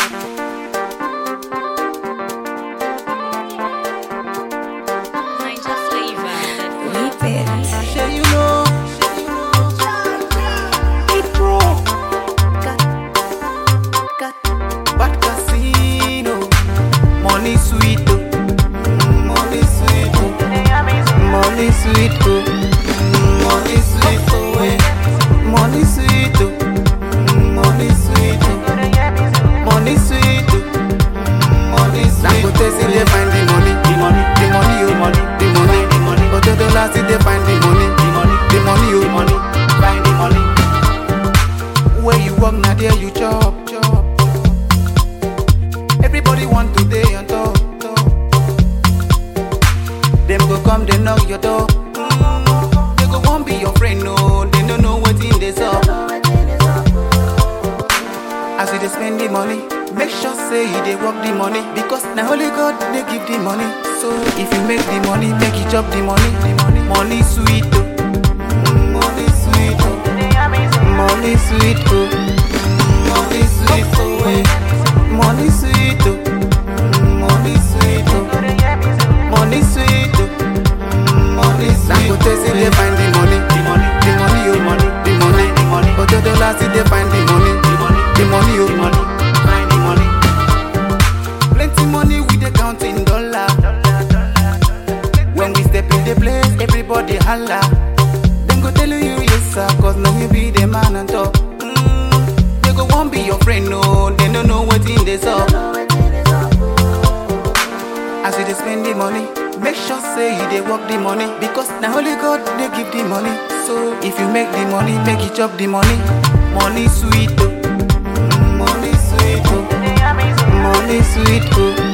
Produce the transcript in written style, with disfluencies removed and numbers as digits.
Shey you know, it pro, got bad casino, money sweet oh, money sweet oh, money sweet oh, money sweet oh, money sweet oh, money sweet oh, money sweet oh, money sweet. Dangote still dey find the money, oh money, the money. $100 still dey find the money, oh money, find the money. Where you work, now there you chop. Everybody want to dey on top. Them go come, they knock your door. They go want be your friend, no. They don't know wetin dey sup. As you dey spend the money, make sure say you dey work the money, because na only God dey give the money. So if you make the money, make you chop the money. Money sweet oh, money sweet oh, money sweet oh, money sweet oh, money sweet oh, money sweet oh, money sweet oh, money sweet. Dangote still dey find the money, oh money, the money. $100 still dey find the money, oh money, find the money. Plenty money we dey count in dollar. When we step in the place, everybody holla. Them go tell you yes sir, cause now you be the man on top. They go won't be your friend, no. They don't know wetin dey sup. As you dey spend the money, make sure say you dey work the money, because na only God dey give the money. So if you make the money, make you chop the money. Money sweet oh, money sweet oh, money sweet oh.